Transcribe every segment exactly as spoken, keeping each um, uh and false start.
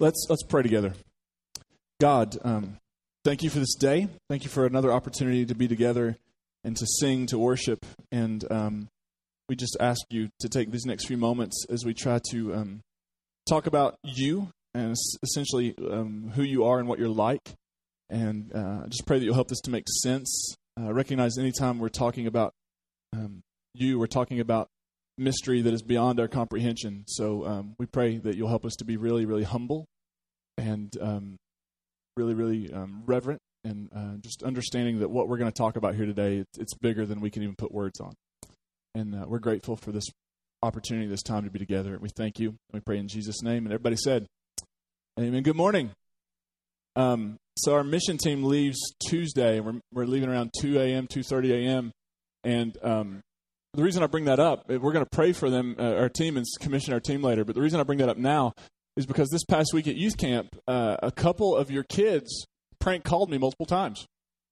Let's let's pray together. God, um, thank you for this day. Thank you for another opportunity to be together and to sing, to worship. And um, we just ask you to take these next few moments as we try to um, talk about you and essentially um, who you are and what you're like. And uh, just pray that you'll help this to make sense. Uh, recognize anytime we're talking about um, you, we're talking about mystery that is beyond our comprehension. So um, we pray that you'll help us to be really, really humble and um, really, really um, reverent and uh, just understanding that what we're going to talk about here today, it's, it's bigger than we can even put words on. And uh, we're grateful for this opportunity, this time to be together. We thank you. We pray in Jesus' name. And everybody said, amen. Good morning. Um, so our mission team leaves Tuesday. We're, we're leaving around two a.m., two thirty a.m. And um, the reason I bring that up, we're going to pray for them, uh, our team, and commission our team later. But the reason I bring that up now is because this past week at youth camp, uh, a couple of your kids prank called me multiple times.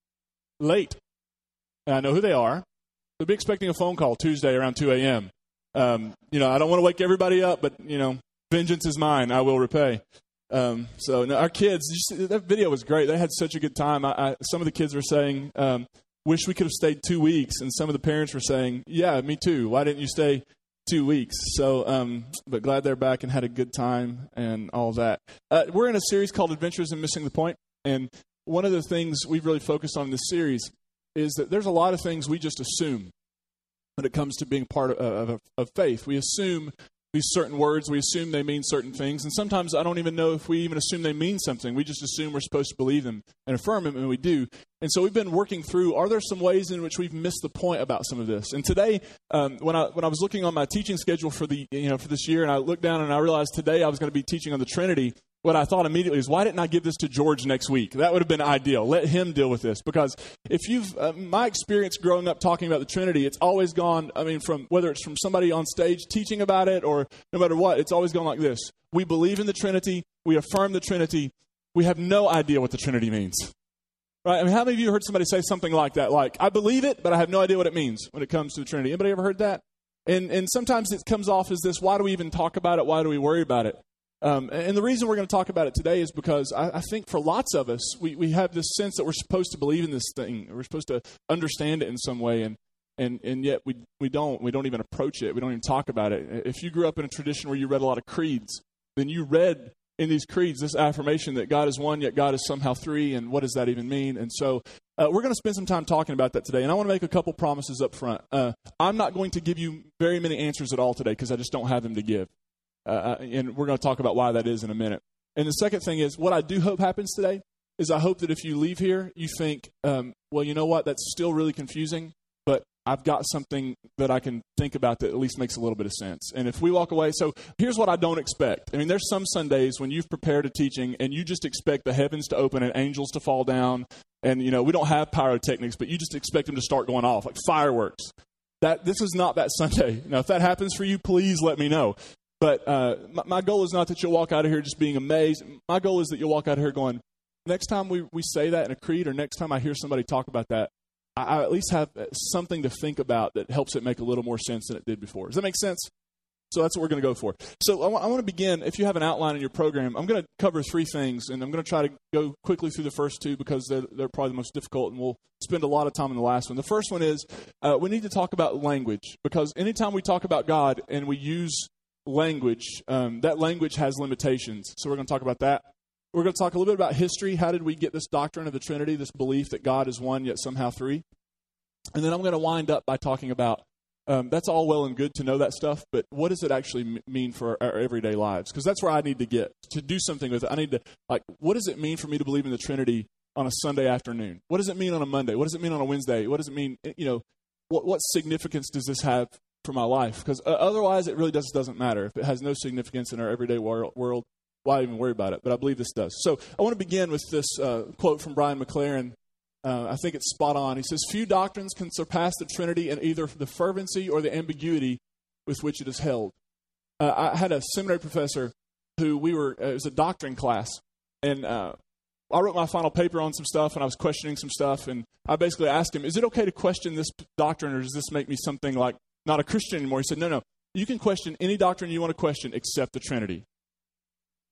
Late. And I know who they are. They'll be expecting a phone call Tuesday around two a.m. Um, you know, I don't want to wake everybody up, but, you know, vengeance is mine. I will repay. Um, so no, our kids, you see, that video was great. They had such a good time. I, I, some of the kids were saying, um, wish we could have stayed two weeks. And some of the parents were saying, yeah, me too. Why didn't you stay two weeks? So, um, but glad they're back and had a good time and all that. Uh, we're in a series called Adventures in Missing the Point. And one of the things we've really focused on in this series is that there's a lot of things we just assume when it comes to being part of, of, of faith. We assume these certain words, we assume they mean certain things, and sometimes I don't even know if we even assume they mean something. We just assume we're supposed to believe them and affirm them, and we do. And so we've been working through, are there some ways in which we've missed the point about some of this? And today, um, when I when I was looking on my teaching schedule for the you know for this year, and I looked down and I realized today I was going to be teaching on the Trinity, what I thought immediately is, why didn't I give this to George next week? That would have been ideal. Let him deal with this. Because if you've, uh, my experience growing up talking about the Trinity, it's always gone, I mean, from whether it's from somebody on stage teaching about it or no matter what, it's always gone like this. We believe in the Trinity. We affirm the Trinity. We have no idea what the Trinity means. Right? I mean, how many of you heard somebody say something like that? Like, I believe it, but I have no idea what it means when it comes to the Trinity. Anybody ever heard that? And, and sometimes it comes off as this, why do we even talk about it? Why do we worry about it? Um, and the reason we're going to talk about it today is because I, I think for lots of us, we, we have this sense that we're supposed to believe in this thing. We're supposed to understand it in some way, and and, and yet we we don't. We don't even approach it. We don't even talk about it. If you grew up in a tradition where you read a lot of creeds, then you read in these creeds this affirmation that God is one, yet God is somehow three, and what does that even mean? And so uh, we're going to spend some time talking about that today, and I want to make a couple promises up front. Uh, I'm not going to give you very many answers at all today because I just don't have them to give. Uh, and we're going to talk about why that is in a minute. And the second thing is, what I do hope happens today is I hope that if you leave here, you think, um, well, you know what, that's still really confusing, but I've got something that I can think about that at least makes a little bit of sense. And if we walk away, so here's what I don't expect. I mean, there's some Sundays when you've prepared a teaching and you just expect the heavens to open and angels to fall down. And, you know, we don't have pyrotechnics, but you just expect them to start going off like fireworks. That This is not that Sunday. Now, if that happens for you, please let me know. But uh, my, my goal is not that you'll walk out of here just being amazed. My goal is that you'll walk out of here going, next time we, we say that in a creed or next time I hear somebody talk about that, I, I at least have something to think about that helps it make a little more sense than it did before. Does that make sense? So that's what we're going to go for. So I, w- I want to begin. If you have an outline in your program, I'm going to cover three things, and I'm going to try to go quickly through the first two because they're, they're probably the most difficult, and we'll spend a lot of time on the last one. The first one is uh, we need to talk about language, because anytime we talk about God and we use language, um, that language has limitations. So we're going to talk about that. We're going to talk a little bit about history. How did we get this doctrine of the Trinity, this belief that God is one yet somehow three? And then I'm going to wind up by talking about, um, that's all well and good to know that stuff, but what does it actually m- mean for our, our everyday lives? Because that's where I need to get, to do something with it. I need to, like, what does it mean for me to believe in the Trinity on a Sunday afternoon? What does it mean on a Monday? What does it mean on a Wednesday? What does it mean, you know, what, what significance does this have for my life? Because uh, otherwise it really just doesn't matter. If it has no significance in our everyday wor- world, why even worry about it? But I believe this does. So I want to begin with this uh, quote from Brian McLaren. Uh, I think it's spot on. He says, few doctrines can surpass the Trinity in either the fervency or the ambiguity with which it is held. Uh, I had a seminary professor who we were, uh, it was a doctrine class, and uh, I wrote my final paper on some stuff, and I was questioning some stuff, and I basically asked him, is it okay to question this doctrine, or does this make me something like not a Christian anymore? He said, no, no, you can question any doctrine you want to question except the Trinity. You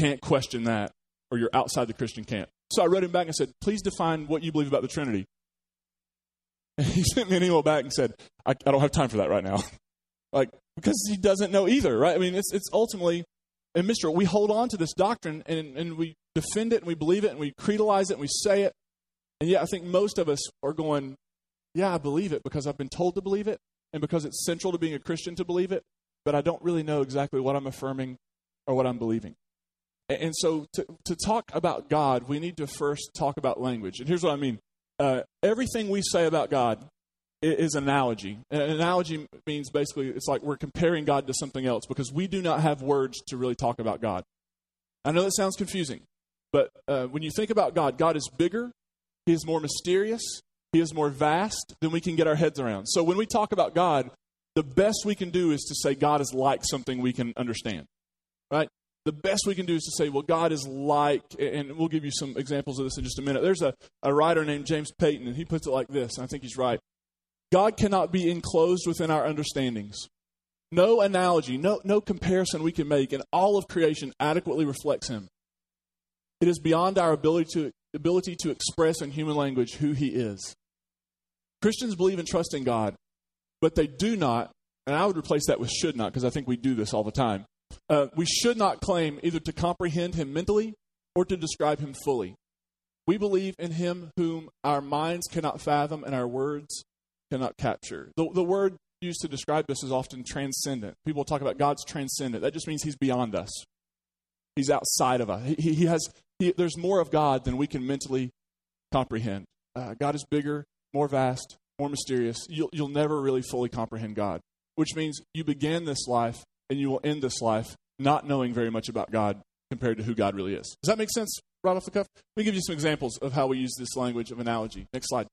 can't question that, or you're outside the Christian camp. So I wrote him back and said, please define what you believe about the Trinity. And he sent me an email back and said, I, I don't have time for that right now. Like, because he doesn't know either, right? I mean, it's it's ultimately a mystery. We hold on to this doctrine, and, and we defend it, and we believe it, and we creedalize it, and we say it. And yet I think most of us are going, yeah, I believe it because I've been told to believe it, and because it's central to being a Christian to believe it, but I don't really know exactly what I'm affirming or what I'm believing. And, and so to, to talk about God, we need to first talk about language. And here's what I mean. Uh, everything we say about God is, is analogy. An analogy means basically it's like we're comparing God to something else because we do not have words to really talk about God. I know that sounds confusing, but uh, when you think about God, God is bigger, He is more mysterious, He is more vast than we can get our heads around. So when we talk about God, the best we can do is to say God is like something we can understand, right? The best we can do is to say, well, God is like, and we'll give you some examples of this in just a minute. There's a, a writer named James Payton, and he puts it like this, and I think he's right. God cannot be enclosed within our understandings. No analogy, no, no comparison we can make in all of creation adequately reflects Him. It is beyond our ability to, ability to express in human language who He is. Christians believe and trust in God, but they do not, and I would replace that with should not, because I think we do this all the time. Uh, we should not claim either to comprehend Him mentally or to describe Him fully. We believe in Him whom our minds cannot fathom and our words cannot capture. The, the word used to describe this is often transcendent. People talk about God's transcendent. That just means He's beyond us. He's outside of us. He, he has. He, there's more of God than we can mentally comprehend. Uh, God is bigger, more vast, more mysterious. You'll, you'll never really fully comprehend God, which means you begin this life and you will end this life not knowing very much about God compared to who God really is. Does that make sense right off the cuff? Let me give you some examples of how we use this language of analogy. Next slide.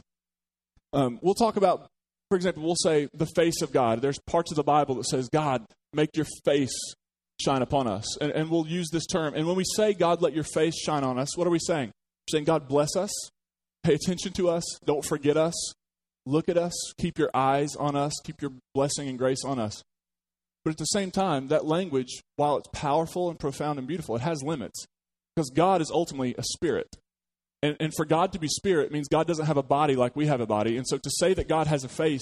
Um, we'll talk about, for example, we'll say the face of God. There's parts of the Bible that says, God, make your face shine upon us. And, and we'll use this term. And when we say, God, let your face shine on us, what are we saying? We're saying, God, bless us. Pay attention to us. Don't forget us. Look at us. Keep your eyes on us. Keep your blessing and grace on us. But at the same time, that language, while it's powerful and profound and beautiful, it has limits. Because God is ultimately a spirit. And, and for God to be spirit means God doesn't have a body like we have a body. And so to say that God has a face,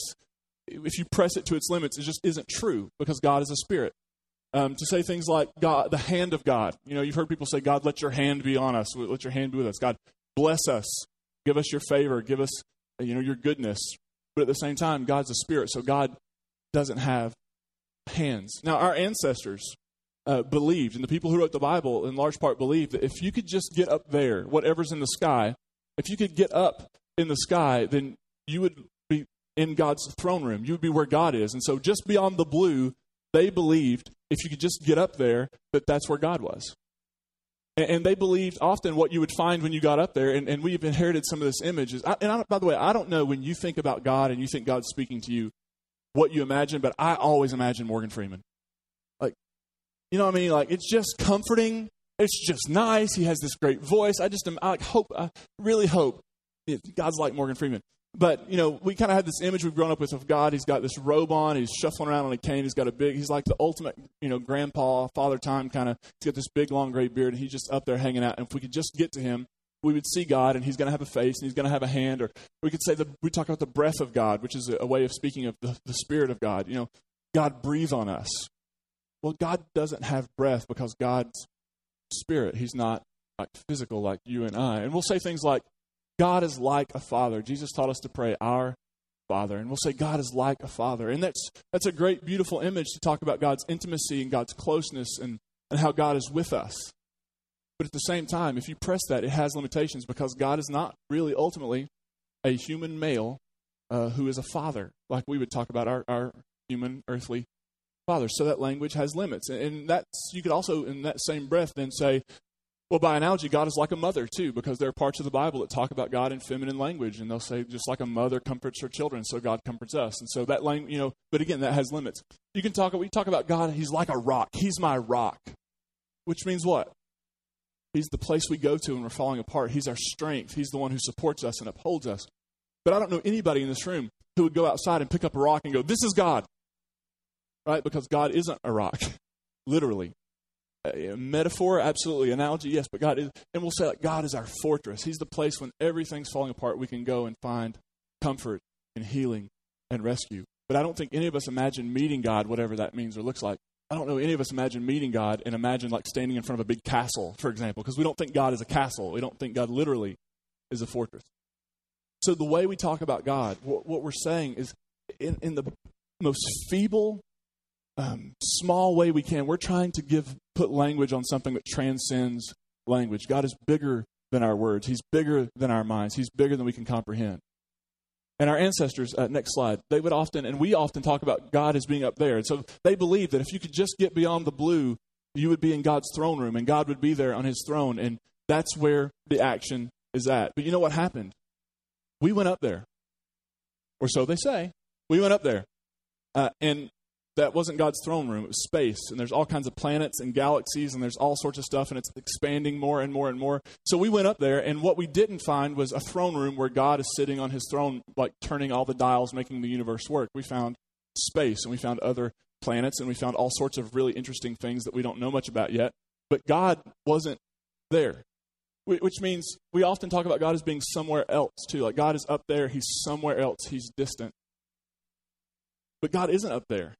if you press it to its limits, it just isn't true because God is a spirit. Um, to say things like God, the hand of God. You know, you've heard people say, God, let your hand be on us. Let your hand be with us. God, bless us. Give us your favor. Give us, you know, your goodness. But at the same time, God's a spirit. So God doesn't have hands. Now, our ancestors uh, believed, and the people who wrote the Bible in large part believed that if you could just get up there, whatever's in the sky, if you could get up in the sky, then you would be in God's throne room. You would be where God is. And so just beyond the blue, they believed if you could just get up there, that that's where God was. And, and they believed often what you would find when you got up there, and, and we've inherited some of this image. Is, I, and I, by the way, I don't know when you think about God and you think God's speaking to you, what you imagine, but I always imagine Morgan Freeman. Like, you know what I mean? Like, it's just comforting. It's just nice. He has this great voice. I just I hope, I really hope God's like Morgan Freeman. But, you know, we kind of have this image we've grown up with of God. He's got this robe on. He's shuffling around on a cane. He's got a big, he's like the ultimate, you know, grandpa, father time kind of. He's got this big, long, gray beard, and he's just up there hanging out. And if we could just get to him, we would see God, and he's going to have a face, and he's going to have a hand. Or we could say, the, we talk about the breath of God, which is a, a way of speaking of the, the Spirit of God. You know, God breathe on us. Well, God doesn't have breath because God's Spirit. He's not like physical like you and I. And we'll say things like, God is like a father. Jesus taught us to pray, our Father. And we'll say God is like a father. And that's that's a great, beautiful image to talk about God's intimacy and God's closeness and, and how God is with us. But at the same time, if you press that, it has limitations because God is not really ultimately a human male uh, who is a father, like we would talk about our, our human earthly father. So that language has limits. And, and that's you could also, in that same breath, then say, well, by analogy, God is like a mother, too, because there are parts of the Bible that talk about God in feminine language, and they'll say just like a mother comforts her children, so God comforts us. And so that language, you know, but again, that has limits. You can talk, we talk about God, he's like a rock. He's my rock, which means what? He's the place we go to when we're falling apart. He's our strength. He's the one who supports us and upholds us. But I don't know anybody in this room who would go outside and pick up a rock and go, this is God, right? Because God isn't a rock, literally. a metaphor, absolutely. Analogy, yes. But God is, and we'll say like God is our fortress. He's the place when everything's falling apart, we can go and find comfort and healing and rescue. But I don't think any of us imagine meeting God, whatever that means or looks like. I don't know any of us imagine meeting God and imagine like standing in front of a big castle, for example, because we don't think God is a castle. We don't think God literally is a fortress. So the way we talk about God, what, what we're saying is in, in the most feeble, um, small way we can, we're trying to give put language on something that transcends language. God is bigger than our words. He's bigger than our minds. He's bigger than we can comprehend. And our ancestors, uh, next slide, they would often, and we often talk about God as being up there. And so they believed that if you could just get beyond the blue, you would be in God's throne room, and God would be there on his throne, and that's where the action is at. But you know what happened? We went up there, or so they say. We went up there, uh, and that wasn't God's throne room. It was space, and there's all kinds of planets and galaxies, and there's all sorts of stuff, and it's expanding more and more and more. So we went up there, and what we didn't find was a throne room where God is sitting on his throne, like turning all the dials, making the universe work. We found space, and we found other planets, and we found all sorts of really interesting things that we don't know much about yet. But God wasn't there, which means we often talk about God as being somewhere else, too. Like God is up there, he's somewhere else, he's distant. But God isn't up there.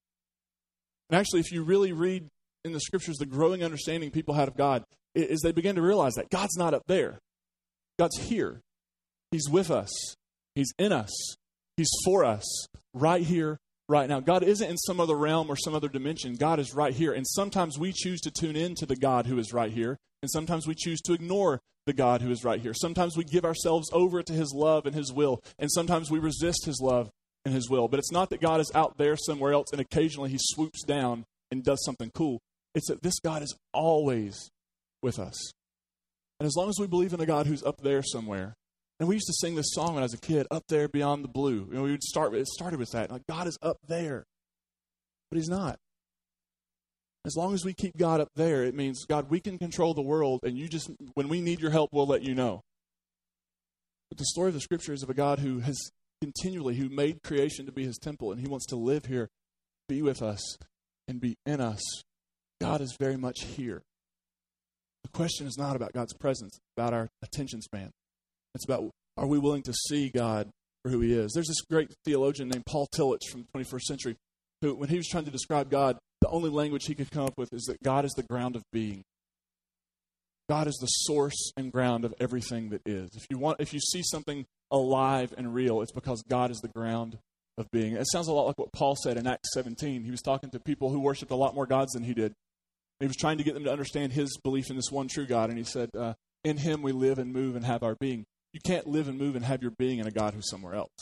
And actually, if you really read in the scriptures, the growing understanding people had of God is they begin to realize that God's not up there. God's here. He's with us. He's in us. He's for us right here, right now. God isn't in some other realm or some other dimension. God is right here. And sometimes we choose to tune in to the God who is right here. And sometimes we choose to ignore the God who is right here. Sometimes we give ourselves over to his love and his will. And sometimes we resist his love and his will. But it's not that God is out there somewhere else and occasionally he swoops down and does something cool. It's that this God is always with us. And as long as we believe in a God who's up there somewhere, and we used to sing this song when I was a kid, Up There Beyond the Blue. You know, we would start with, it started with that. Like God is up there. But he's not. As long as we keep God up there, it means, God, we can control the world, and you just, when we need your help, we'll let you know. But the story of the scripture is of a God who has continually, who made creation to be his temple, and he wants to live here, be with us, and be in us. God is very much here. The question is not about God's presence, it's about our attention span. It's about, are we willing to see God for who he is? There's this great theologian named Paul Tillich from the twenty-first century, who, when he was trying to describe God, the only language he could come up with is that God is the ground of being. God is the source and ground of everything that is. If you want, if you see something alive and real, it's because God is the ground of being. It sounds a lot like what Paul said in Acts seventeen. He was talking to people who worshiped a lot more gods than he did. He was trying to get them to understand his belief in this one true God, and he said, uh, in him we live and move and have our being. You can't live and move and have your being in a God who's somewhere else.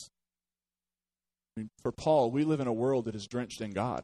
I mean, for Paul, we live in a world that is drenched in God.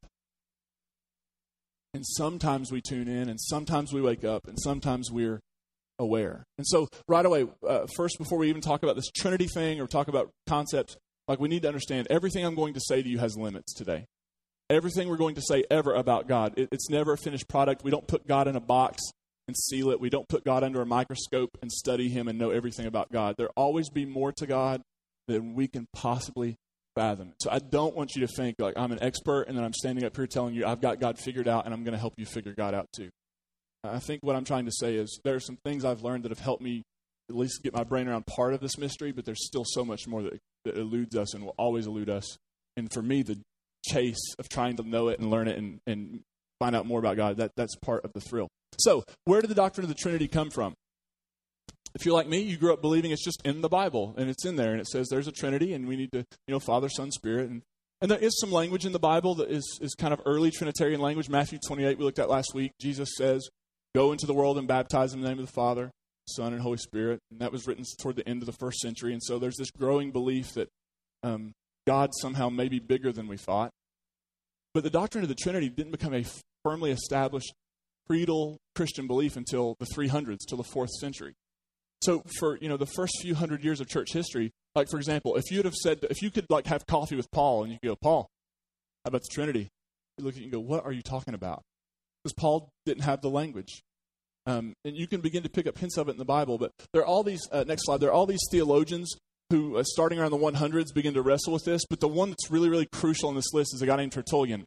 And sometimes we tune in, and sometimes we wake up, and sometimes we're aware. And so right away, uh, first, before we even talk about this Trinity thing or talk about concepts, like we need to understand everything I'm going to say to you has limits today. Everything we're going to say ever about God, it, it's never a finished product. We don't put God in a box and seal it. We don't put God under a microscope and study him and know everything about God. There'll always be more to God than we can possibly fathom. So I don't want you to think like I'm an expert and then I'm standing up here telling you I've got God figured out and I'm going to help you figure God out too. I think what I'm trying to say is there are some things I've learned that have helped me at least get my brain around part of this mystery, but there's still so much more that, that eludes us and will always elude us. And for me, the chase of trying to know it and learn it and, and find out more about God, that, that's part of the thrill. So where did the doctrine of the Trinity come from? If you're like me, you grew up believing it's just in the Bible, and it's in there, and it says there's a Trinity, and we need to, you know, Father, Son, Spirit. And, and there is some language in the Bible that is, is kind of early Trinitarian language. Matthew twenty-eight, we looked at last week. Jesus says, go into the world and baptize in the name of the Father, Son, and Holy Spirit. And that was written toward the end of the first century. And so there's this growing belief that um, God somehow may be bigger than we thought. But the doctrine of the Trinity didn't become a firmly established creedal Christian belief until the three hundreds, till the fourth century. So for, you know, the first few hundred years of church history, like, for example, if you'd have said, if you could, like, have coffee with Paul, and you go, Paul, how about the Trinity? You look at you and go, what are you talking about? Because Paul didn't have the language. Um, and you can begin to pick up hints of it in the Bible, but there are all these, uh, next slide, there are all these theologians who, uh, starting around the hundreds, begin to wrestle with this, but the one that's really, really crucial in this list is a guy named Tertullian.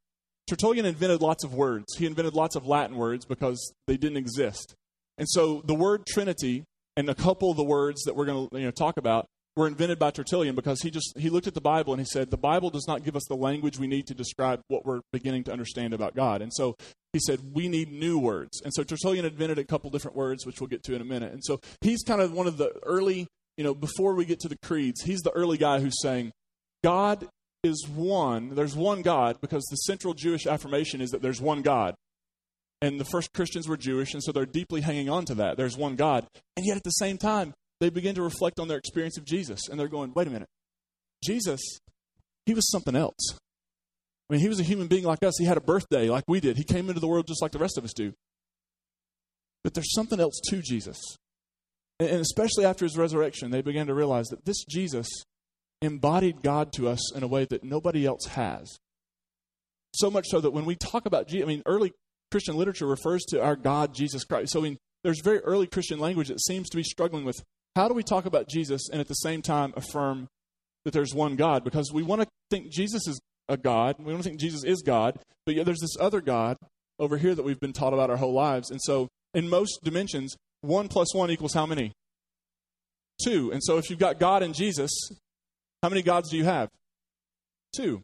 Tertullian invented lots of words. He invented lots of Latin words because they didn't exist. And so the word Trinity and a couple of the words that we're going to you know, talk about were invented by Tertullian because he just he looked at the Bible and he said, the Bible does not give us the language we need to describe what we're beginning to understand about God. And so he said, we need new words. And so Tertullian invented a couple different words, which we'll get to in a minute. And so he's kind of one of the early, you know, before we get to the creeds, he's the early guy who's saying, God is one. There's one God, because the central Jewish affirmation is that there's one God. And the first Christians were Jewish, and so they're deeply hanging on to that. There's one God. And yet at the same time, they begin to reflect on their experience of Jesus. And they're going, wait a minute. Jesus, he was something else. I mean, he was a human being like us. He had a birthday like we did. He came into the world just like the rest of us do. But there's something else to Jesus. And especially after his resurrection, they began to realize that this Jesus embodied God to us in a way that nobody else has. So much so that when we talk about Jesus, I mean, early Christian literature refers to our God, Jesus Christ. So I mean, there's very early Christian language that seems to be struggling with how do we talk about Jesus and at the same time affirm that there's one God? Because we want to think Jesus is a God. We want to think Jesus is God. But yet there's this other God over here that we've been taught about our whole lives. And so in most dimensions, one plus one equals how many? Two. And so if you've got God and Jesus, how many gods do you have? Two.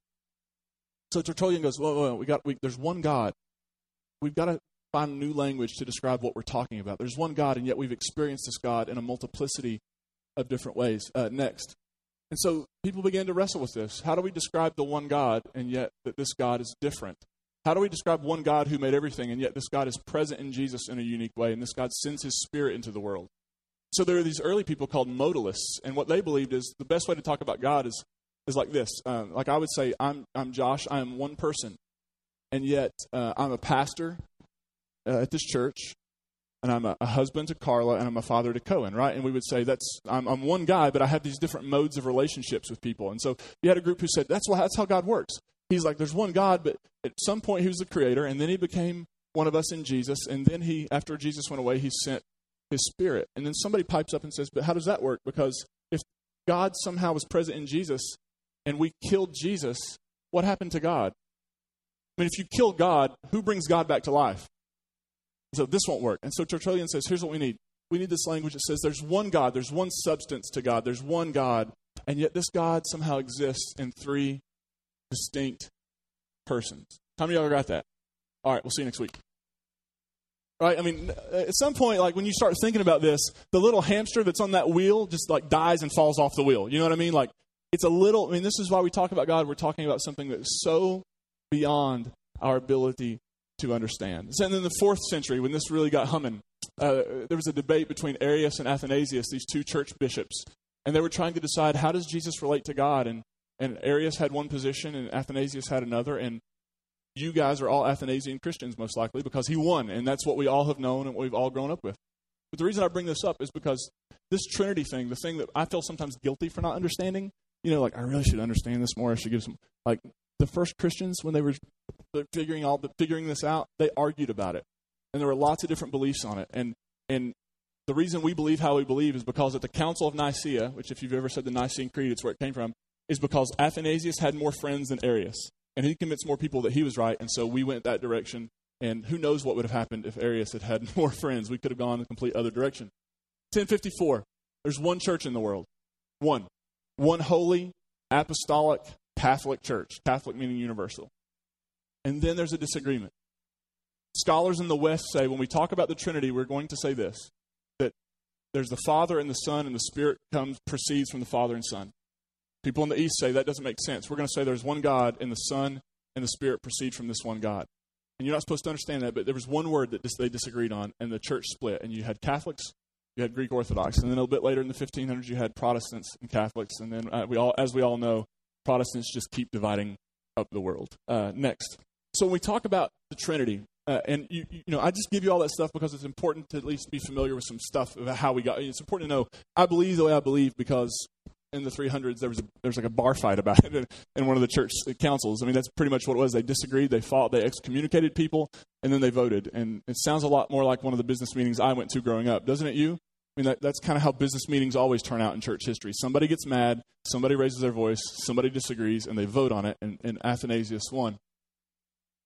So Tertullian goes, whoa, whoa, whoa we got, we, there's one God. We've got to find a new language to describe what we're talking about. There's one God, and yet we've experienced this God in a multiplicity of different ways. Uh, next. And so people began to wrestle with this. How do we describe the one God, and yet that this God is different? How do we describe one God who made everything, and yet this God is present in Jesus in a unique way, and this God sends his Spirit into the world? So there are these early people called modalists, and what they believed is the best way to talk about God is is like this. Um, like I would say, I'm I'm Josh, I am one person, and yet uh, I'm a pastor uh, at this church, and I'm a, a husband to Carla, and I'm a father to Cohen, right? And we would say that's I'm, I'm one guy, but I have these different modes of relationships with people. And so you had a group who said that's why that's how God works. He's like, there's one God, but at some point he was the creator, and then he became one of us in Jesus, and then he, after Jesus went away, he sent his Spirit. And then somebody pipes up and says, but how does that work? Because if God somehow was present in Jesus, and we killed Jesus, what happened to God? I mean, if you kill God, who brings God back to life? So this won't work. And so Tertullian says, here's what we need. We need this language that says there's one God, there's one substance to God, there's one God, and yet this God somehow exists in three distinct persons. How many of y'all got that? All right, we'll see you next week. Right? I mean, at some point, like when you start thinking about this, the little hamster that's on that wheel just like dies and falls off the wheel. You know what I mean? Like it's a little, I mean, this is why we talk about God. We're talking about something that is so beyond our ability to understand. And then in the fourth century, when this really got humming, uh, there was a debate between Arius and Athanasius, these two church bishops, and they were trying to decide how does Jesus relate to God? And and Arius had one position and Athanasius had another, and you guys are all Athanasian Christians most likely because he won, and that's what we all have known and what we've all grown up with. But the reason I bring this up is because this Trinity thing, the thing that I feel sometimes guilty for not understanding, you know, like I really should understand this more. I should give some, like the first Christians when they were figuring all figuring this out, they argued about it, and there were lots of different beliefs on it. And and the reason we believe how we believe is because at the Council of Nicaea, which if you've ever said the Nicene Creed, it's where it came from, is because Athanasius had more friends than Arius. And he convinced more people that he was right, and so we went that direction. And who knows what would have happened if Arius had had more friends. We could have gone a complete other direction. ten fifty-four, there's one church in the world. One. One holy, apostolic, Catholic church. Catholic meaning universal. And then there's a disagreement. Scholars in the West say when we talk about the Trinity, we're going to say this, that there's the Father and the Son, and the Spirit comes proceeds from the Father and Son. People in the East say that doesn't make sense. We're going to say there's one God, and the Son and the Spirit proceed from this one God. And you're not supposed to understand that, but there was one word that they disagreed on, and the church split. And you had Catholics, you had Greek Orthodox, and then a little bit later in the fifteen hundreds, you had Protestants and Catholics. And then, uh, we all, as we all know, Protestants just keep dividing up the world. Uh, next. So when we talk about the Trinity, uh, and you, you know, I just give you all that stuff because it's important to at least be familiar with some stuff about how we got. It's important to know I believe the way I believe because in the three hundreds, there was a, there was like a bar fight about it in, in one of the church councils. I mean, that's pretty much what it was. They disagreed, they fought, they excommunicated people, and then they voted. And it sounds a lot more like one of the business meetings I went to growing up, doesn't it you? I mean, that, that's kind of how business meetings always turn out in church history. Somebody gets mad, somebody raises their voice, somebody disagrees, and they vote on it, and, and Athanasius won.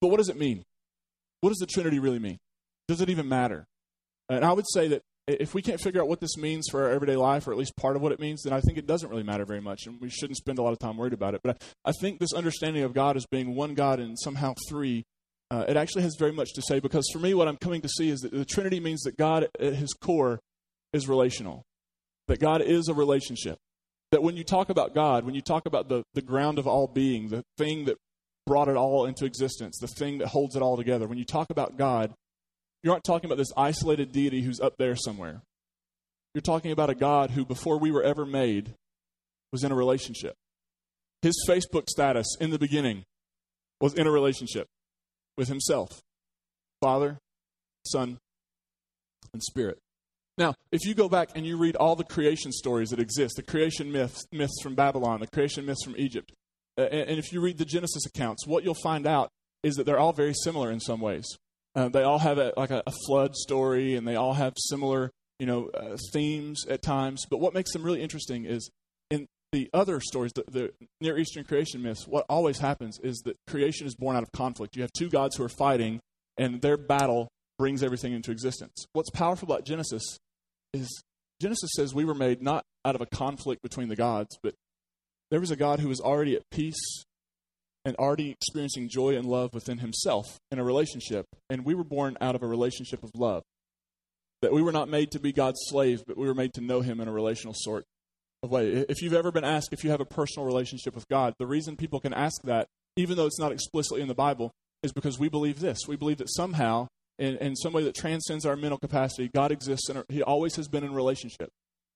But what does it mean? What does the Trinity really mean? Does it even matter? And I would say that if we can't figure out what this means for our everyday life, or at least part of what it means, then I think it doesn't really matter very much, and we shouldn't spend a lot of time worried about it. But I, I think this understanding of God as being one God and somehow three, uh, it actually has very much to say, because for me, what I'm coming to see is that the Trinity means that God at his core is relational, that God is a relationship, that when you talk about God, when you talk about the, the ground of all being, the thing that brought it all into existence, the thing that holds it all together, when you talk about God, you aren't talking about this isolated deity who's up there somewhere. You're talking about a God who, before we were ever made, was in a relationship. His Facebook status in the beginning was in a relationship with himself, Father, Son, and Spirit. Now, if you go back and you read all the creation stories that exist, the creation myths, myths from Babylon, the creation myths from Egypt, uh, and, and if you read the Genesis accounts, what you'll find out is that they're all very similar in some ways. Uh, they all have a, like a, a flood story, and they all have similar, you know, uh, themes at times. But what makes them really interesting is in the other stories, the, the Near Eastern creation myths, what always happens is that creation is born out of conflict. You have two gods who are fighting, and their battle brings everything into existence. What's powerful about Genesis is Genesis says we were made not out of a conflict between the gods, but there was a God who was already at peace and already experiencing joy and love within himself in a relationship. And we were born out of a relationship of love. That we were not made to be God's slaves, but we were made to know him in a relational sort of way. If you've ever been asked if you have a personal relationship with God, the reason people can ask that, even though it's not explicitly in the Bible, is because we believe this. We believe that somehow, in, in some way that transcends our mental capacity, God exists, and he always has been in a relationship.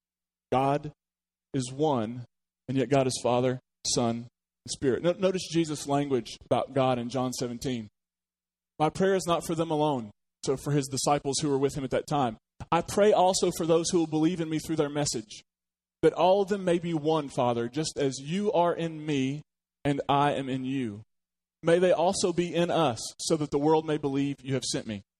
God is one, and yet God is Father, Son, Spirit. No, notice Jesus' language about God in John seventeen. My prayer is not for them alone, so for his disciples who were with him at that time. I pray also for those who will believe in me through their message, that all of them may be one, Father, just as you are in me and I am in you. May they also be in us, so that the world may believe you have sent me.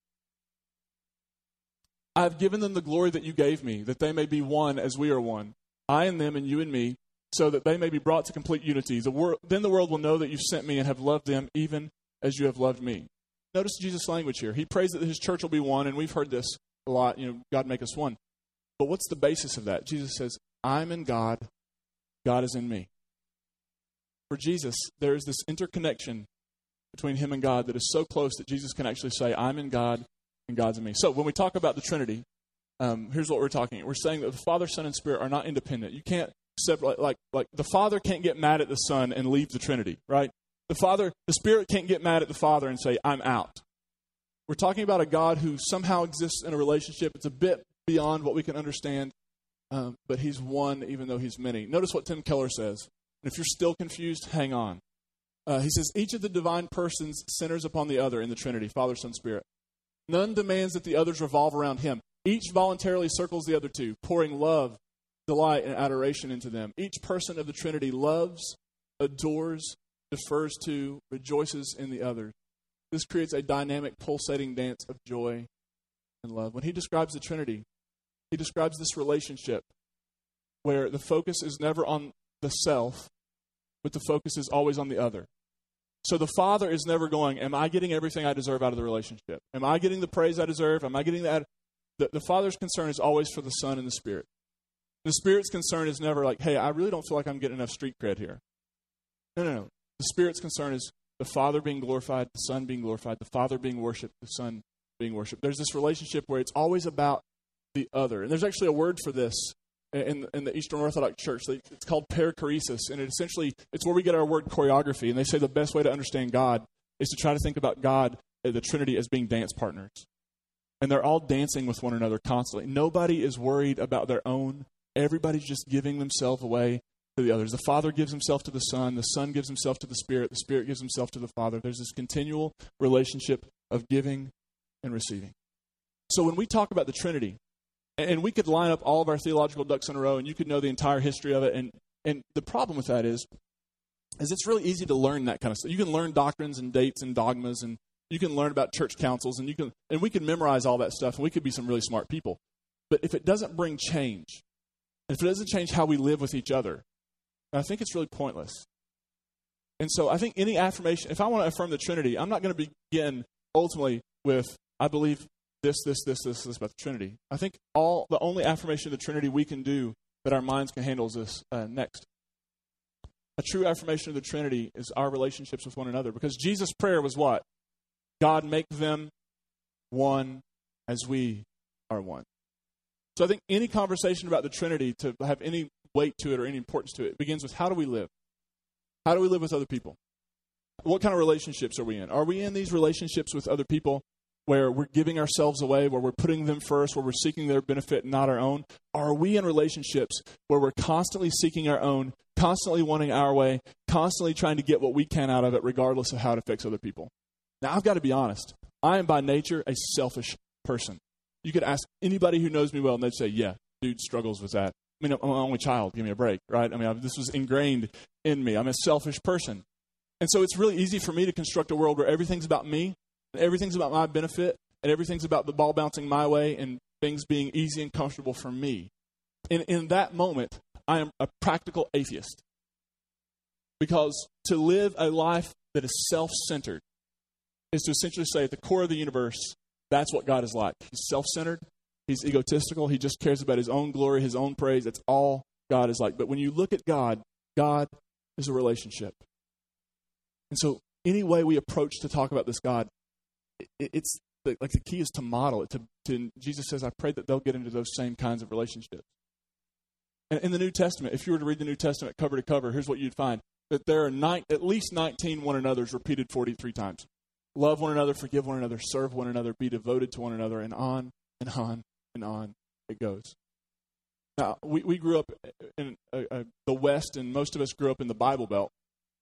I have given them the glory that you gave me, that they may be one as we are one, I and them and you and me, so that they may be brought to complete unity. The wor- then the world will know that you've sent me and have loved them even as you have loved me. Notice Jesus' language here. He prays that his church will be one, and we've heard this a lot, you know, God make us one. But what's the basis of that? Jesus says, I'm in God, God is in me. For Jesus, there is this interconnection between him and God that is so close that Jesus can actually say, I'm in God and God's in me. So when we talk about the Trinity, um, here's what we're talking. We're saying that the Father, Son, and Spirit are not independent. You can't separate, like, like the Father can't get mad at the Son and leave the Trinity, right? The Father, the Spirit can't get mad at the Father and say, I'm out. We're talking about a God who somehow exists in a relationship. It's a bit beyond what we can understand, um, but he's one even though he's many. Notice what Tim Keller says. And if you're still confused, hang on. Uh, he says, each of the divine persons centers upon the other in the Trinity, Father, Son, Spirit. None demands that the others revolve around him. Each voluntarily circles the other two, pouring love, delight, and adoration into them. Each person of the Trinity loves, adores, defers to, rejoices in the others. This creates a dynamic, pulsating dance of joy and love. When he describes the Trinity, he describes this relationship where the focus is never on the self, but the focus is always on the other. So the Father is never going, am I getting everything I deserve out of the relationship? Am I getting the praise I deserve? Am I getting that? The, the Father's concern is always for the Son and the Spirit. The Spirit's concern is never like, hey, I really don't feel like I'm getting enough street cred here. No, no, no. The Spirit's concern is the Father being glorified, the Son being glorified, the Father being worshipped, the Son being worshipped. There's this relationship where it's always about the other. And there's actually a word for this in, in the Eastern Orthodox Church. It's called perichoresis, and it essentially, it's where we get our word choreography. And they say the best way to understand God is to try to think about God, the Trinity, as being dance partners. And they're all dancing with one another constantly. Nobody is worried about their own. Everybody's just giving themselves away to the others. The Father gives himself to the Son. The Son gives himself to the Spirit. The Spirit gives himself to the Father. There's this continual relationship of giving and receiving. So when we talk about the Trinity, and we could line up all of our theological ducks in a row, and you could know the entire history of it, and, and the problem with that is, is it's really easy to learn that kind of stuff. You can learn doctrines and dates and dogmas, and you can learn about church councils, and you can, and we can memorize all that stuff, and we could be some really smart people. But if it doesn't bring change, if it doesn't change how we live with each other, I think it's really pointless. And so I think any affirmation, if I want to affirm the Trinity, I'm not going to begin ultimately with, I believe this, this, this, this, this about the Trinity. I think all the only affirmation of the Trinity we can do that our minds can handle is this uh, next. A true affirmation of the Trinity is our relationships with one another. Because Jesus' prayer was what? God, make them one as we are one. So I think any conversation about the Trinity to have any weight to it or any importance to it begins with, how do we live? How do we live with other people? What kind of relationships are we in? Are we in these relationships with other people where we're giving ourselves away, where we're putting them first, where we're seeking their benefit, not our own? Are we in relationships where we're constantly seeking our own, constantly wanting our way, constantly trying to get what we can out of it, regardless of how it affects other people? Now, I've got to be honest. I am by nature a selfish person. You could ask anybody who knows me well, and they'd say, yeah, dude struggles with that. I mean, I'm my only child. Give me a break, right? I mean, I, this was ingrained in me. I'm a selfish person. And so it's really easy for me to construct a world where everything's about me, and everything's about my benefit, and everything's about the ball bouncing my way, and things being easy and comfortable for me. And in that moment, I am a practical atheist. Because to live a life that is self-centered is to essentially say at the core of the universe, that's what God is like. He's self-centered. He's egotistical. He just cares about his own glory, his own praise. That's all God is like. But when you look at God, God is a relationship. And so any way we approach to talk about this God, it, it's like the key is to model it. To, to Jesus says, I pray that they'll get into those same kinds of relationships. And in the New Testament, if you were to read the New Testament cover to cover, here's what you'd find. That there are nine, at least nineteen one another's repeated forty-three times. Love one another, forgive one another, serve one another, be devoted to one another, and on and on and on it goes. Now, we, we grew up in uh, uh, the West, and most of us grew up in the Bible Belt.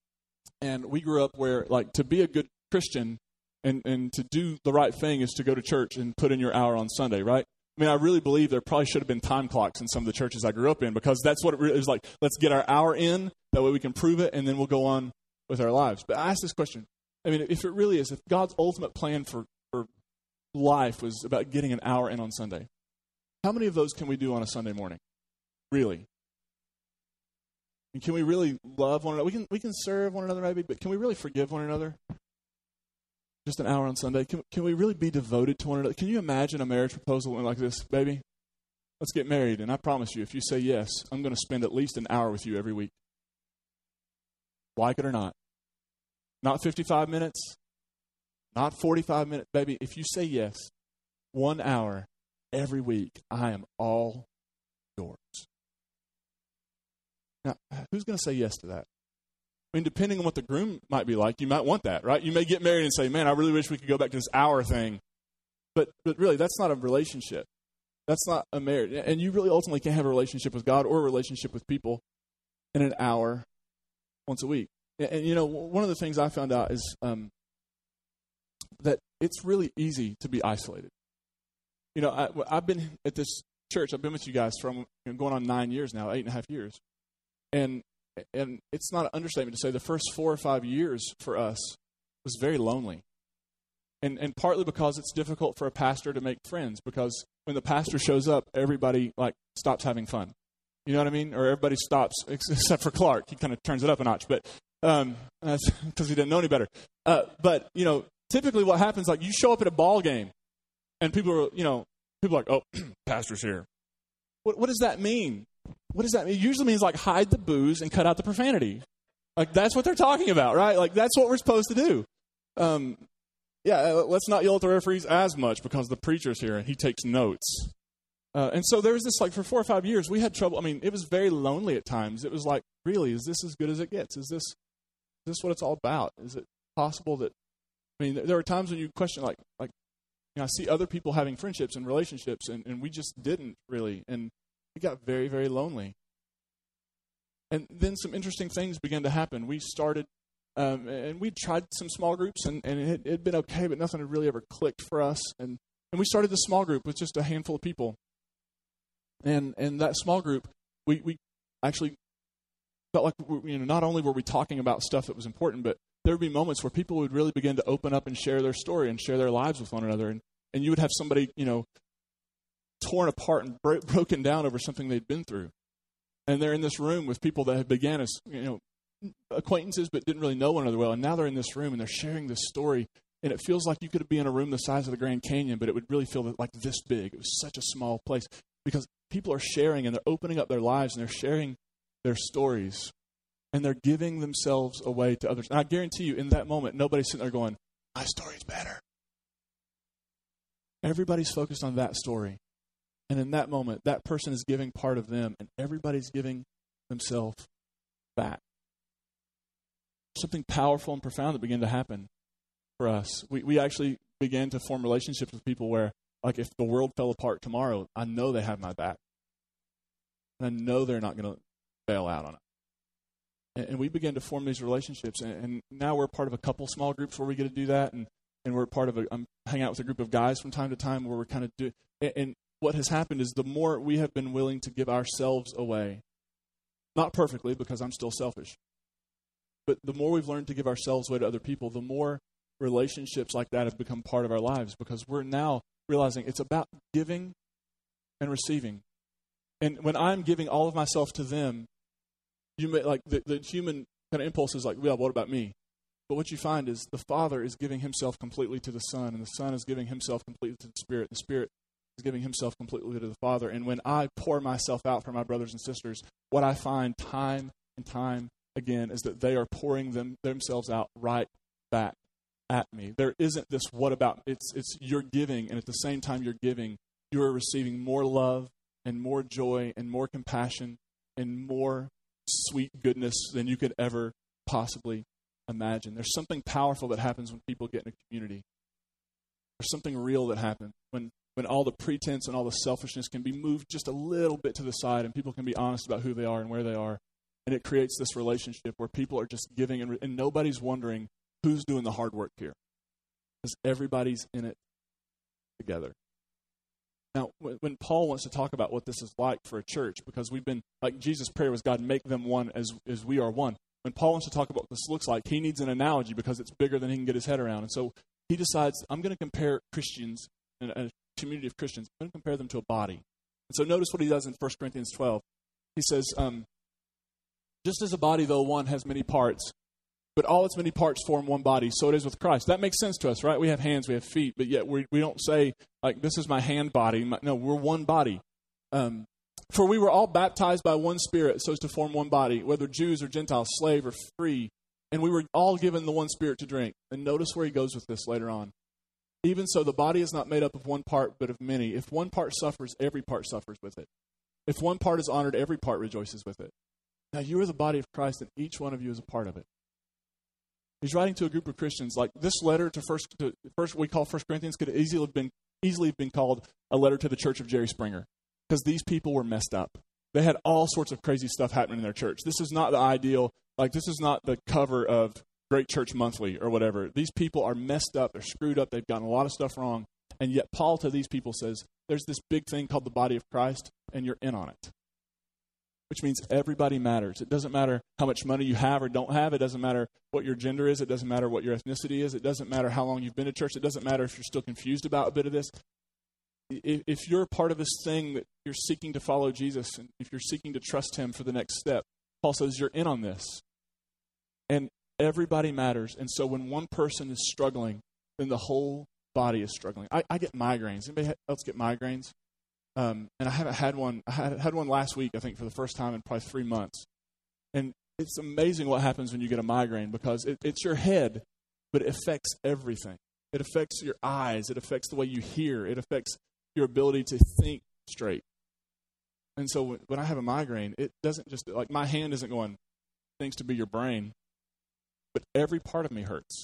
And we grew up where, like, to be a good Christian and, and to do the right thing is to go to church and put in your hour on Sunday, right? I mean, I really believe there probably should have been time clocks in some of the churches I grew up in, because that's what it really is like. Let's get our hour in, that way we can prove it, and then we'll go on with our lives. But I ask this question. I mean, if it really is, if God's ultimate plan for, for life was about getting an hour in on Sunday, how many of those can we do on a Sunday morning? Really? And can we really love one another? We can we can serve one another maybe, but can we really forgive one another? Just an hour on Sunday. Can, can we really be devoted to one another? Can you imagine a marriage proposal like this? Baby, let's get married. And I promise you, if you say yes, I'm going to spend at least an hour with you every week. Like it or not. Not fifty-five minutes. Not forty-five minutes. Baby, if you say yes, one hour every week, I am all yours. Now, who's going to say yes to that? I mean, depending on what the groom might be like, you might want that, right? You may get married and say, man, I really wish we could go back to this hour thing. But but really, that's not a relationship. That's not a marriage. And you really ultimately can't have a relationship with God or a relationship with people in an hour once a week. And, and you know, one of the things I found out is um, that it's really easy to be isolated. You know, I, I've been at this church. I've been with you guys for you know, going on nine years now, eight and a half years. And and it's not an understatement to say the first four or five years for us was very lonely. And and partly because it's difficult for a pastor to make friends, because when the pastor shows up, everybody like stops having fun. You know what I mean? Or everybody stops, except for Clark. He kind of turns it up a notch, but um, that's because he didn't know any better. Uh, but, you know, typically what happens, like you show up at a ball game and people are, you know, people are like, oh, pastor's here. What, what does that mean? What does that mean? It usually means like hide the booze and cut out the profanity. Like that's what they're talking about, right? Like that's what we're supposed to do. Um, yeah, let's not yell at the referees as much because the preacher's here and he takes notes. Uh, and so there was this, like for four or five years, we had trouble. I mean, it was very lonely at times. It was like, really, is this as good as it gets? Is this, is this what it's all about? Is it possible that, I mean, there are times when you question, like, like, you know, I see other people having friendships and relationships, and, and we just didn't really. And it got very, very lonely. And then some interesting things began to happen. We started, um, and we tried some small groups, and, and it had been okay, but nothing had really ever clicked for us. And, and we started this small group with just a handful of people. And and that small group, we, we actually felt like, we, you know, not only were we talking about stuff that was important, but there would be moments where people would really begin to open up and share their story and share their lives with one another. And, and you would have somebody, you know, torn apart and bro- broken down over something they'd been through. And they're in this room with people that had began as, you know, acquaintances but didn't really know one another well, and now they're in this room and they're sharing this story, and it feels like you could be in a room the size of the Grand Canyon, but it would really feel like this big. It was such a small place because people are sharing and they're opening up their lives and they're sharing their stories and they're giving themselves away to others. And I guarantee you, in that moment, nobody's sitting there going, my story's better. Everybody's focused on that story. And in that moment, that person is giving part of them, and everybody's giving themselves back. Something powerful and profound that began to happen for us. We we actually began to form relationships with people where, like, if the world fell apart tomorrow, I know they have my back. And I know they're not going to bail out on it. And, and we began to form these relationships, and, and now we're part of a couple small groups where we get to do that, and, and we're part of a, I'm hanging out with a group of guys from time to time where we're kind of doing, and, and what has happened is the more we have been willing to give ourselves away, not perfectly because I'm still selfish, but the more we've learned to give ourselves away to other people, the more relationships like that have become part of our lives because we're now realizing it's about giving and receiving. And when I'm giving all of myself to them, you may, like the, the human kind of impulse is like, well, what about me? But what you find is the Father is giving himself completely to the Son, and the Son is giving himself completely to the Spirit. The Spirit is giving himself completely to the Father. And when I pour myself out for my brothers and sisters, what I find time and time again is that they are pouring them themselves out right back at me. There isn't this what about, it's it's you're giving, and at the same time you're giving, you're receiving more love and more joy and more compassion and more sweet goodness than you could ever possibly imagine. There's something powerful that happens when people get in a community. There's something real that happens when, when all the pretense and all the selfishness can be moved just a little bit to the side and people can be honest about who they are and where they are. And it creates this relationship where people are just giving and, and nobody's wondering who's doing the hard work here. Because everybody's in it together. Now, when Paul wants to talk about what this is like for a church, because we've been, like Jesus' prayer was, God, make them one as, as we are one. When Paul wants to talk about what this looks like, he needs an analogy because it's bigger than he can get his head around. And so he decides, I'm going to compare Christians, and a community of Christians, I'm going to compare them to a body. And so notice what he does in First Corinthians twelve. He says, um, just as a body, though one, has many parts, but all its many parts form one body, so it is with Christ. That makes sense to us, right? We have hands, we have feet, but yet we we don't say, like, this is my hand body. My, no, we're one body. Um, for we were all baptized by one Spirit so as to form one body, whether Jews or Gentiles, slave or free, and we were all given the one Spirit to drink. And notice where he goes with this later on. Even so, the body is not made up of one part, but of many. If one part suffers, every part suffers with it. If one part is honored, every part rejoices with it. Now, you are the body of Christ, and each one of you is a part of it. He's writing to a group of Christians. Like this letter to first, to first we call First Corinthians could easily have been easily have been called a letter to the church of Jerry Springer, because these people were messed up. They had all sorts of crazy stuff happening in their church. This is not the ideal. Like this is not the cover of Great Church Monthly or whatever. These people are messed up. They're screwed up. They've gotten a lot of stuff wrong. And yet Paul to these people says, "There's this big thing called the body of Christ, and you're in on it." Which means everybody matters. It doesn't matter how much money you have or don't have. It doesn't matter what your gender is. It doesn't matter what your ethnicity is. It doesn't matter how long you've been to church. It doesn't matter if you're still confused about a bit of this. If you're part of this thing that you're seeking to follow Jesus, and if you're seeking to trust him for the next step, Paul says you're in on this. And everybody matters. And so when one person is struggling, then the whole body is struggling. I, I get migraines. Anybody else get migraines? Um, and I haven't had one. I had, had one last week, I think, for the first time in probably three months. And it's amazing what happens when you get a migraine because it, it's your head, but it affects everything. It affects your eyes. It affects the way you hear. It affects your ability to think straight. And so when, when I have a migraine, it doesn't just, like my hand isn't going, things to be your brain, but every part of me hurts.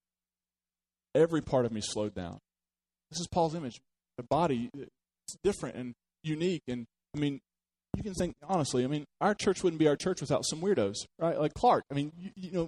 Every part of me slowed down. This is Paul's image. The body, it's different and unique. And, I mean, you can think, honestly, I mean, our church wouldn't be our church without some weirdos, right? Like Clark. I mean, you, you know,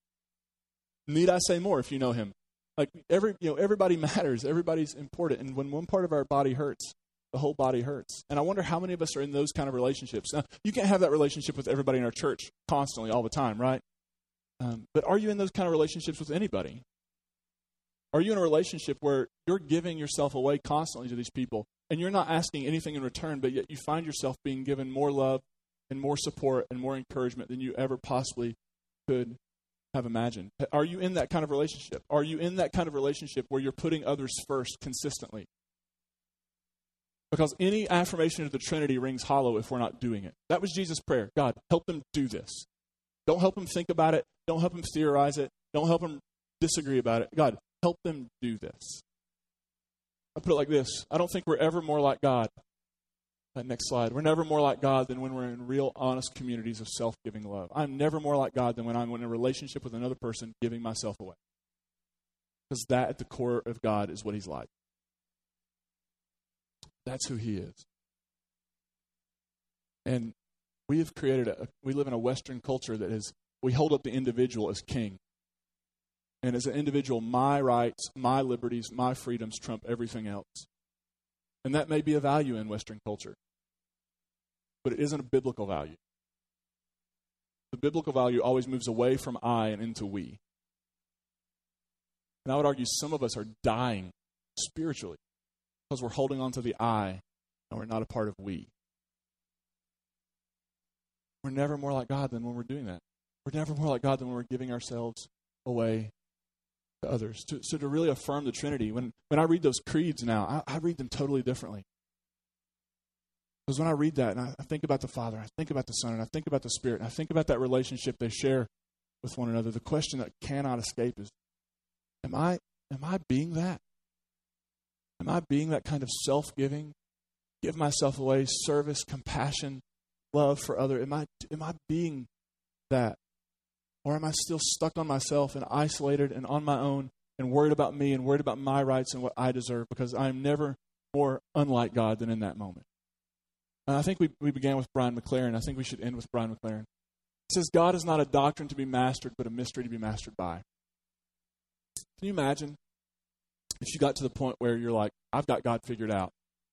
need I say more if you know him? Like, every you know, everybody matters. Everybody's important. And when one part of our body hurts, the whole body hurts. And I wonder how many of us are in those kind of relationships. Now, you can't have that relationship with everybody in our church constantly, all the time, right? Um, but are you in those kind of relationships with anybody? Are you in a relationship where you're giving yourself away constantly to these people and you're not asking anything in return, but yet you find yourself being given more love and more support and more encouragement than you ever possibly could have imagined. Are you in that kind of relationship? Are you in that kind of relationship where you're putting others first consistently? Because any affirmation of the Trinity rings hollow if we're not doing it. That was Jesus' prayer. God, help them do this. Don't help them think about it. Don't help them theorize it. Don't help them disagree about it. God, help them do this. I put it like this. I don't think we're ever more like God. That next slide. We're never more like God than when we're in real, honest communities of self-giving love. I'm never more like God than when I'm in a relationship with another person giving myself away. Because that at the core of God is what he's like. That's who he is. And we have created, a, we live in a Western culture that is, we hold up the individual as king. And as an individual, my rights, my liberties, my freedoms trump everything else. And that may be a value in Western culture. But it isn't a biblical value. The biblical value always moves away from I and into we. And I would argue some of us are dying spiritually because we're holding on to the I and we're not a part of we. We're never more like God than when we're doing that. We're never more like God than when we're giving ourselves away to others. To, so to really affirm the Trinity, when, when I read those creeds now, I, I read them totally differently. Because when I read that and I, I think about the Father, I think about the Son, and I think about the Spirit, and I think about that relationship they share with one another, the question that cannot escape is, am I, am I being that? Am I being that kind of self-giving, give myself away, service, compassion, love for other? Am I, am I being that? Or am I still stuck on myself and isolated and on my own and worried about me and worried about my rights and what I deserve because I'm never more unlike God than in that moment? And I think we, we began with Brian McLaren. I think we should end with Brian McLaren. It says, God is not a doctrine to be mastered, but a mystery to be mastered by. Can you imagine if you got to the point where you're like, I've got God figured out.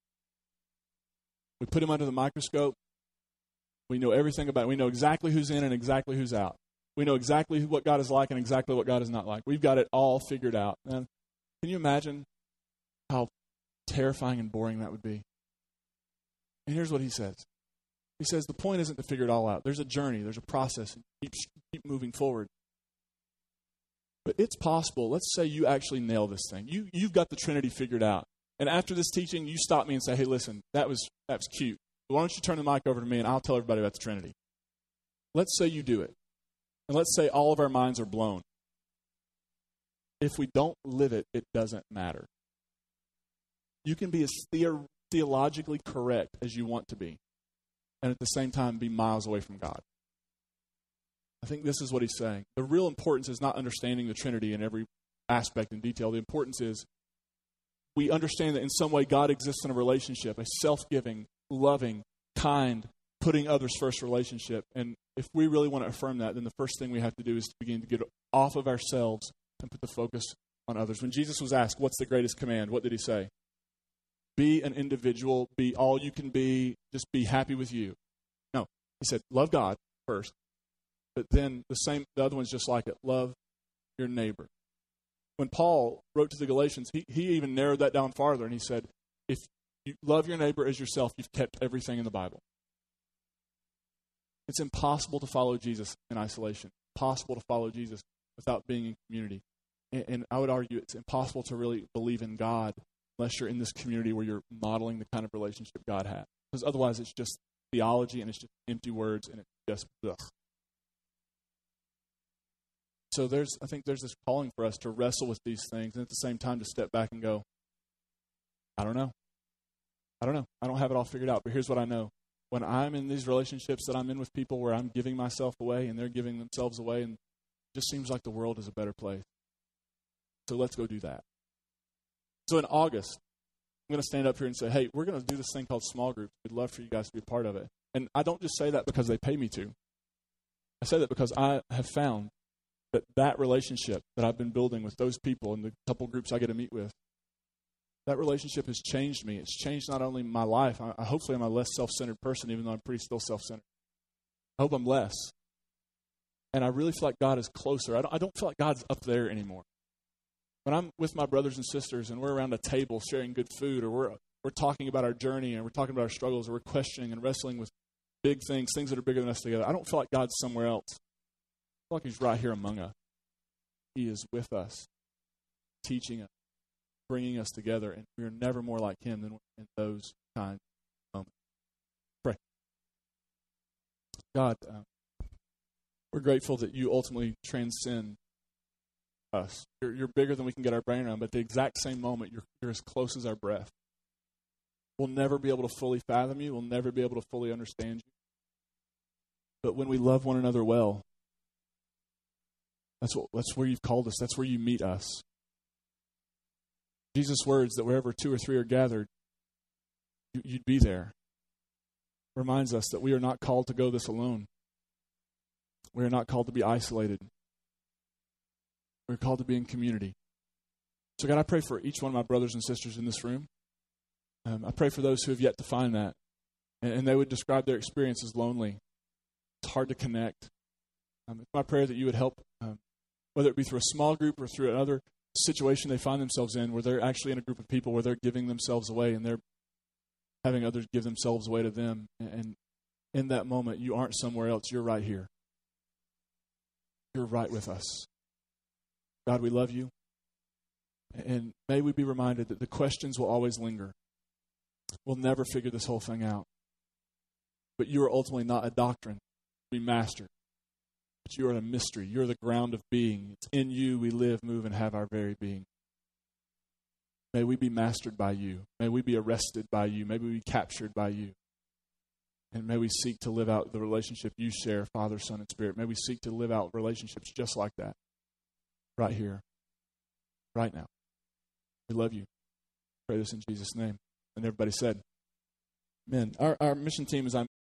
We put him under the microscope. We know everything about it. We know exactly who's in and exactly who's out. We know exactly what God is like and exactly what God is not like. We've got it all figured out. And can you imagine how terrifying and boring that would be? And here's what he says. He says the point isn't to figure it all out. There's a journey. There's a process. Keep, keep moving forward. But it's possible. Let's say you actually nail this thing. You, you've got the Trinity figured out. And after this teaching, you stop me and say, hey, listen, that was, that was cute. But why don't you turn the mic over to me and I'll tell everybody about the Trinity. Let's say you do it. And let's say all of our minds are blown. If we don't live it, it doesn't matter. You can be as the- theologically correct as you want to be, and at the same time be miles away from God. I think this is what he's saying. The real importance is not understanding the Trinity in every aspect and detail. The importance is we understand that in some way God exists in a relationship, a self-giving, loving, kind, putting others first relationship. And if we really want to affirm that, then the first thing we have to do is to begin to get off of ourselves and put the focus on others. When Jesus was asked, what's the greatest command? What did he say? Be an individual, be all you can be, just be happy with you. No, he said, love God first. But then the same, the other one's just like it. Love your neighbor. When Paul wrote to the Galatians, he, he even narrowed that down farther, and he said, if you love your neighbor as yourself, you've kept everything in the Bible. It's impossible to follow Jesus in isolation. Impossible to follow Jesus without being in community. And, and I would argue it's impossible to really believe in God unless you're in this community where you're modeling the kind of relationship God has. Because otherwise it's just theology and it's just empty words and it's just ugh. So there's, I think there's this calling for us to wrestle with these things and at the same time to step back and go, I don't know. I don't know. I don't have it all figured out, but here's what I know. When I'm in these relationships that I'm in with people where I'm giving myself away and they're giving themselves away, and it just seems like the world is a better place. So let's go do that. So in August, I'm going to stand up here and say, hey, we're going to do this thing called small groups. We'd love for you guys to be a part of it. And I don't just say that because they pay me to. I say that because I have found that that relationship that I've been building with those people and the couple groups I get to meet with, that relationship has changed me. It's changed not only my life. I, I hopefully I'm a less self-centered person, even though I'm pretty still self-centered. I hope I'm less. And I really feel like God is closer. I don't, I don't feel like God's up there anymore. When I'm with my brothers and sisters and we're around a table sharing good food, or we're we're talking about our journey and we're talking about our struggles, or we're questioning and wrestling with big things, things that are bigger than us together, I don't feel like God's somewhere else. like he's right here among us. He is with us, teaching us, bringing us together, and we are never more like him than in those kinds of moments. Pray. God, um, we're grateful that you ultimately transcend us. You're, you're bigger than we can get our brain around, but at the exact same moment, you're, you're as close as our breath. We'll never be able to fully fathom you. We'll never be able to fully understand you. But when we love one another well, that's what, that's where you've called us. That's where you meet us. Jesus' words that wherever two or three are gathered, you, you'd be there. Reminds us that we are not called to go this alone. We are not called to be isolated. We're called to be in community. So God, I pray for each one of my brothers and sisters in this room. Um, I pray for those who have yet to find that. And, and they would describe their experience as lonely. It's hard to connect. Um, it's my prayer that you would help, um, whether it be through a small group or through another situation they find themselves in where they're actually in a group of people where they're giving themselves away and they're having others give themselves away to them. And in that moment, you aren't somewhere else. You're right here. You're right with us. God, we love you. And may we be reminded that the questions will always linger. We'll never figure this whole thing out. But you are ultimately not a doctrine to be mastered. But you are a mystery. You're the ground of being. It's in you we live, move, and have our very being. May we be mastered by you. May we be arrested by you. May we be captured by you. And may we seek to live out the relationship you share, Father, Son, and Spirit. May we seek to live out relationships just like that. Right here. Right now. We love you. Pray this in Jesus' name. And everybody said, amen. Our, our mission team is I'm